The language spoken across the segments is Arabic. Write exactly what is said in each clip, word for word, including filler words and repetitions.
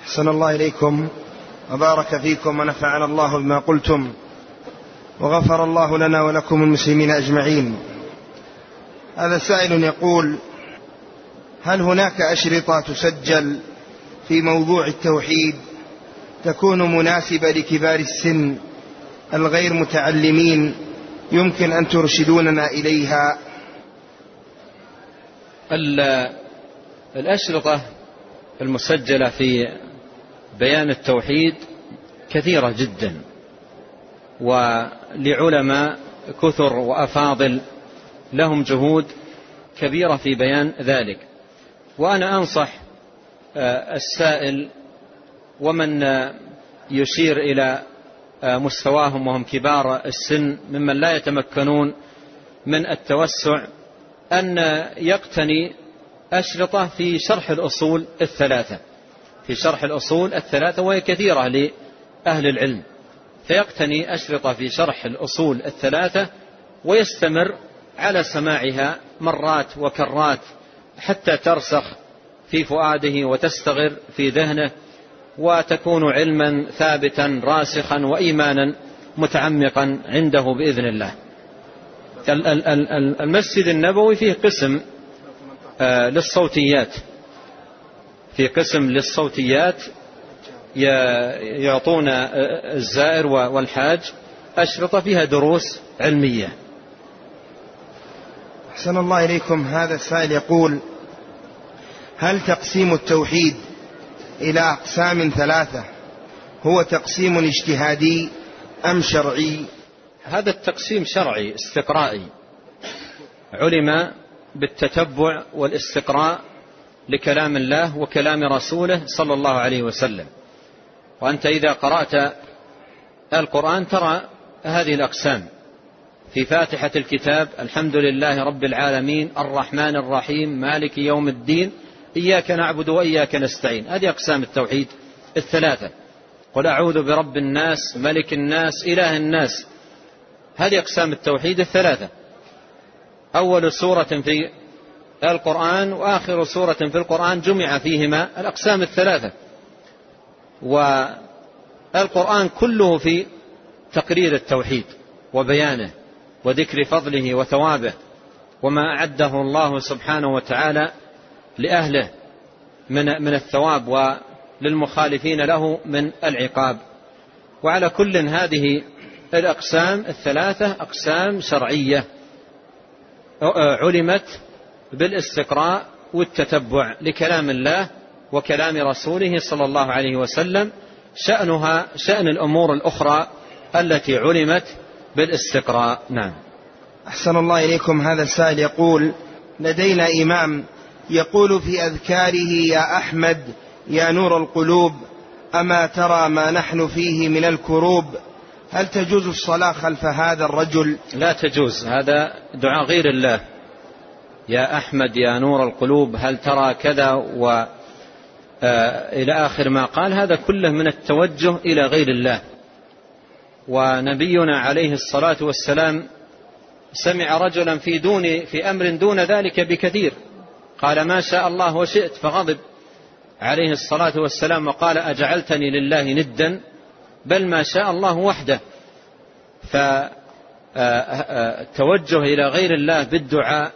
أحسن الله إليكم وبارك فيكم ونفعنا الله بما قلتم وغفر الله لنا ولكم المسلمين أجمعين. هذا سائل يقول: هل هناك أشرطة تسجل في موضوع التوحيد تكون مناسبة لكبار السن الغير متعلمين يمكن أن ترشدوننا إليها؟ الأشرطة المسجلة في بيان التوحيد كثيرة جدا، ولعلماء كثر وأفاضل لهم جهود كبيرة في بيان ذلك. وأنا أنصح السائل ومن يشير إلى مستواهم وهم كبار السن ممن لا يتمكنون من التوسع أن يقتني أشرطة في شرح الأصول الثلاثة في شرح الأصول الثلاثة وهي كثيرة لأهل العلم، فيقتني أشرطة في شرح الأصول الثلاثة ويستمر على سماعها مرات وكرات حتى ترسخ في فؤاده وتستغر في ذهنه وتكون علما ثابتا راسخا وإيمانا متعمقا عنده بإذن الله. المسجد النبوي فيه قسم للصوتيات في قسم للصوتيات يعطون الزائر والحاج أشرطة فيها دروس علمية. أحسن الله إليكم. هذا السائل يقول: هل تقسيم التوحيد إلى أقسام ثلاثة هو تقسيم اجتهادي أم شرعي؟ هذا التقسيم شرعي استقرائي، علم بالتتبع والاستقراء لكلام الله وكلام رسوله صلى الله عليه وسلم. وأنت إذا قرأت القرآن ترى هذه الأقسام في فاتحة الكتاب: الحمد لله رب العالمين الرحمن الرحيم مالك يوم الدين إياك نعبد وإياك نستعين. هذه أقسام التوحيد الثلاثة. قل أعوذ برب الناس ملك الناس إله الناس. هذه أقسام التوحيد الثلاثة، أول سورة في القرآن وآخر سورة في القرآن جمع فيهما الأقسام الثلاثة. والقرآن كله في تقرير التوحيد وبيانه وذكر فضله وثوابه وما أعده الله سبحانه وتعالى لأهله من من الثواب وللمخالفين له من العقاب. وعلى كل هذه الأقسام الثلاثة أقسام شرعية علمت بالاستقراء والتتبع لكلام الله وكلام رسوله صلى الله عليه وسلم، شأنها شأن الأمور الأخرى التي علمت بالاستقراء. نعم. أحسن الله إليكم. هذا السائل يقول: لدينا إمام يقول في أذكاره: يا أحمد يا نور القلوب أما ترى ما نحن فيه من الكروب. هل تجوز الصلاة خلف هذا الرجل؟ لا تجوز، هذا دعاء غير الله. يا أحمد يا نور القلوب هل ترى كذا و إلى آخر ما قال، هذا كله من التوجه إلى غير الله. ونبينا عليه الصلاة والسلام سمع رجلا في دون في أمر دون ذلك بكثير، قال: ما شاء الله وشئت، فغضب عليه الصلاة والسلام وقال: أجعلتني لله ندا بل ما شاء الله وحده. فالتوجه إلى غير الله بالدعاء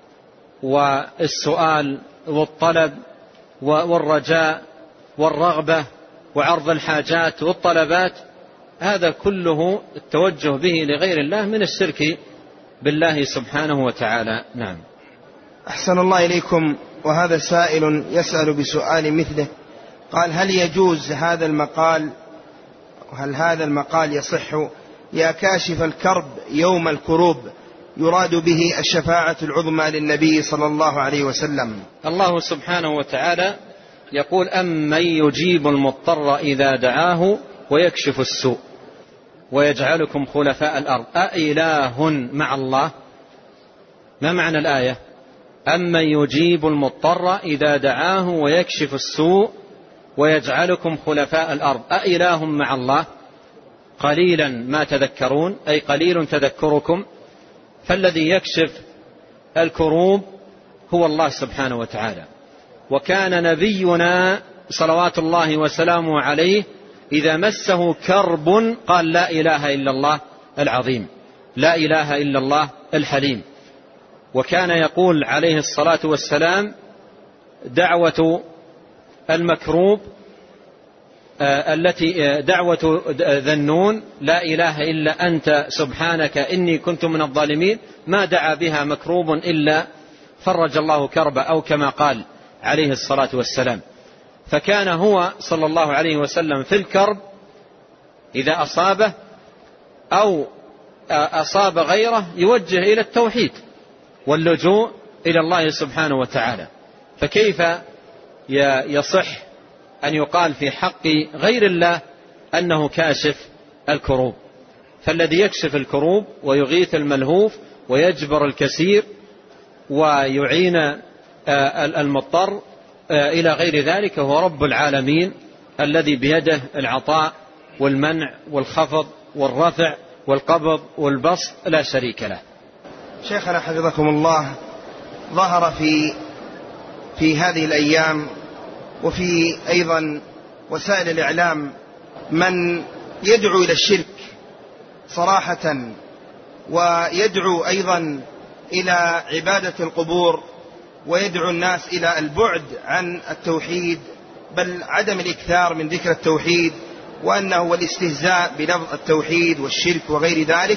والسؤال والطلب والرجاء والرغبة وعرض الحاجات والطلبات، هذا كله التوجه به لغير الله من الشرك بالله سبحانه وتعالى. نعم. أحسن الله إليكم. وهذا سائل يسأل بسؤال مثله، قال: هل يجوز هذا المقال هل هذا المقال يصح: يا كاشف الكرب يوم الكروب، يراد به الشفاعة العظمى للنبي صلى الله عليه وسلم؟ الله سبحانه وتعالى يقول: أمن يجيب المضطر إذا دعاه ويكشف السوء ويجعلكم خلفاء الأرض أإله مع الله. ما معنى الآية؟ أمن يجيب المضطر إذا دعاه ويكشف السوء ويجعلكم خلفاء الأرض أإله مع الله. قليلا ما تذكرون، أي قليل تذكركم. فالذي يكشف الكروب هو الله سبحانه وتعالى. وكان نبينا صلوات الله وسلامه عليه إذا مسه كرب قال لا إله إلا الله العظيم، لا إله إلا الله الحليم. وكان يقول عليه الصلاة والسلام دعوة المكروب التي دعوة ذنون لا إله إلا أنت سبحانك إني كنت من الظالمين، ما دعا بها مكروب إلا فرج الله كربه، أو كما قال عليه الصلاة والسلام. فكان هو صلى الله عليه وسلم في الكرب إذا أصابه أو أصاب غيره يوجه إلى التوحيد واللجوء إلى الله سبحانه وتعالى. فكيف يصح أن يقال في حق غير الله أنه كاشف الكروب؟ فالذي يكشف الكروب ويغيث الملهوف ويجبر الكثير ويعين المضطر إلى غير ذلك هو رب العالمين الذي بيده العطاء والمنع والخفض والرفع والقبض والبسط لا شريك له. شيخنا حفظكم الله، ظهر في في هذه الأيام وفي أيضا وسائل الإعلام من يدعو إلى الشرك صراحة، ويدعو أيضا إلى عبادة القبور، ويدعو الناس إلى البعد عن التوحيد بل عدم الإكثار من ذكر التوحيد، وأنه والاستهزاء بلفظ التوحيد والشرك وغير ذلك،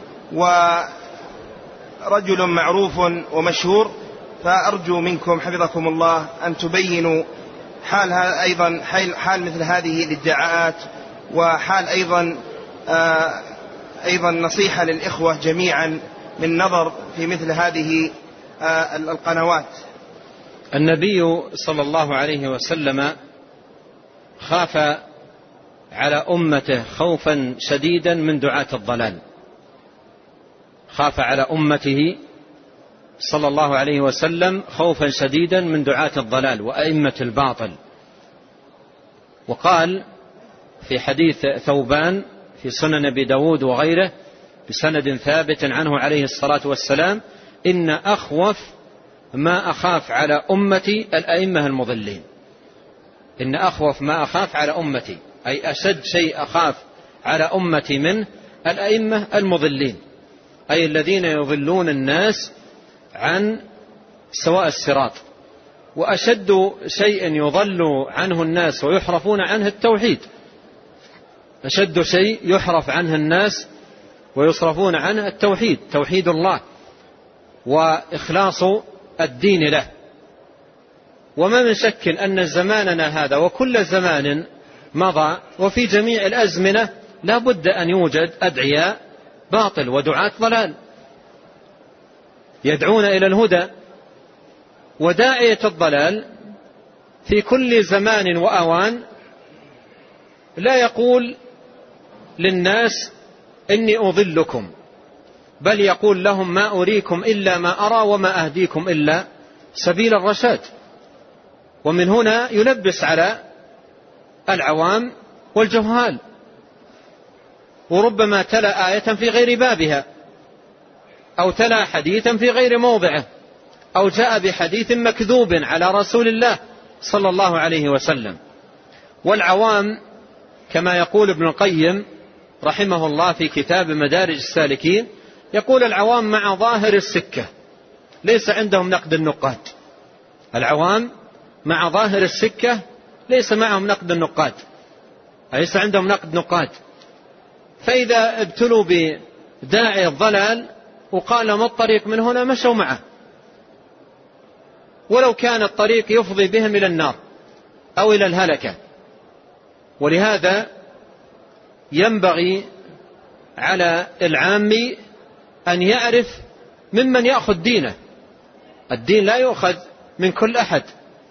ورجل معروف ومشهور. فأرجو منكم حفظكم الله أن تبينوا حال أيضا حال مثل هذه الادعاءات، وحال أيضا آه أيضا نصيحة للإخوة جميعا من نظر في مثل هذه آه القنوات. النبي صلى الله عليه وسلم خاف على أمته خوفا شديدا من دعاة الضلال، خاف على أمته صلى الله عليه وسلم خوفا شديدا من دعاة الضلال وأئمة الباطل. وقال في حديث ثوبان في سنن أبي داود وغيره بسند ثابت عنه عليه الصلاة والسلام: إن أخوف ما أخاف على أمتي الأئمة المضلين. إن أخوف ما أخاف على أمتي، أي أشد شيء أخاف على أمتي منه الأئمة المضلين، أي الذين يضلون الناس عن سواء الصراط. وأشد شيء يضل عنه الناس ويحرفون عنه التوحيد، أشد شيء يحرف عنه الناس ويصرفون عنه التوحيد، توحيد الله وإخلاص الدين له. وما من شك أن زماننا هذا وكل زمان مضى وفي جميع الأزمنة لا بد أن يوجد أدعياء باطل ودعاة ضلال يدعون إلى الهدى. وداعية الضلال في كل زمان وأوان لا يقول للناس إني أضلكم، بل يقول لهم ما أريكم إلا ما أرى وما أهديكم إلا سبيل الرشاد. ومن هنا يلبس على العوام والجهال، وربما تلا آية في غير بابها، أو تلا حديثا في غير موضعه، أو جاء بحديث مكذوب على رسول الله صلى الله عليه وسلم. والعوام كما يقول ابن القيم رحمه الله في كتاب مدارج السالكين، يقول العوام مع ظاهر السكة ليس عندهم نقد النقاد. العوام مع ظاهر السكة ليس معهم نقد النقاد، ليس عندهم نقد نقاد. فإذا ابتلوا بداعي الضلال وقال ما الطريق من هنا مشوا معه، ولو كان الطريق يفضي بهم إلى النار أو إلى الهلكة. ولهذا ينبغي على العام أن يعرف ممن يأخذ دينه. الدين لا يؤخذ من كل أحد،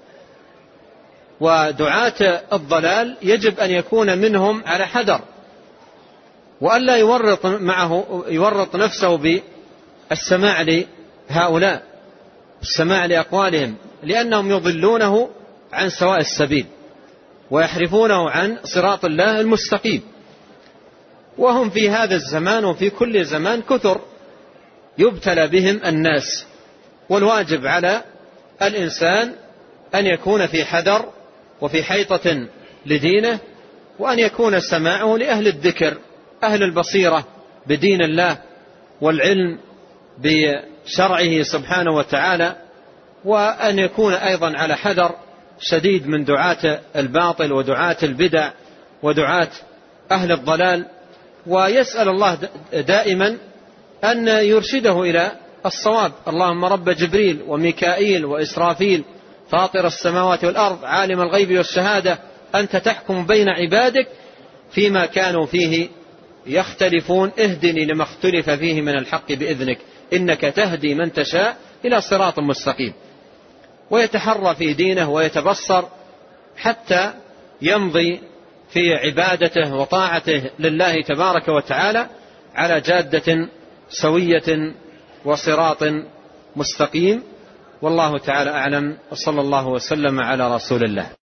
ودعاة الضلال يجب أن يكون منهم على حذر، وألا يورط معه يورط نفسه بالسماع لهؤلاء، السماع لأقوالهم، لأنهم يضلونه عن سواء السبيل ويحرفونه عن صراط الله المستقيم. وهم في هذا الزمان وفي كل زمان كثر يبتلى بهم الناس، والواجب على الإنسان أن يكون في حذر وفي حيطة لدينه، وأن يكون سماعه لأهل الذكر أهل البصيرة بدين الله والعلم بشرعه سبحانه وتعالى، وأن يكون أيضا على حذر شديد من دعاة الباطل ودعاة البدع ودعاة أهل الضلال، ويسأل الله دائما أن يرشده إلى الصواب. اللهم رب جبريل وميكائيل وإسرافيل فاطر السماوات والأرض عالم الغيب والشهادة أنت تحكم بين عبادك فيما كانوا فيه يختلفون اهدني لما اختلف فيه من الحق بإذنك إنك تهدي من تشاء إلى صراط مستقيم، ويتحرى في دينه ويتبصر حتى يمضي في عبادته وطاعته لله تبارك وتعالى على جادة سوية وصراط مستقيم. والله تعالى أعلم، وصلى الله وسلم على رسول الله.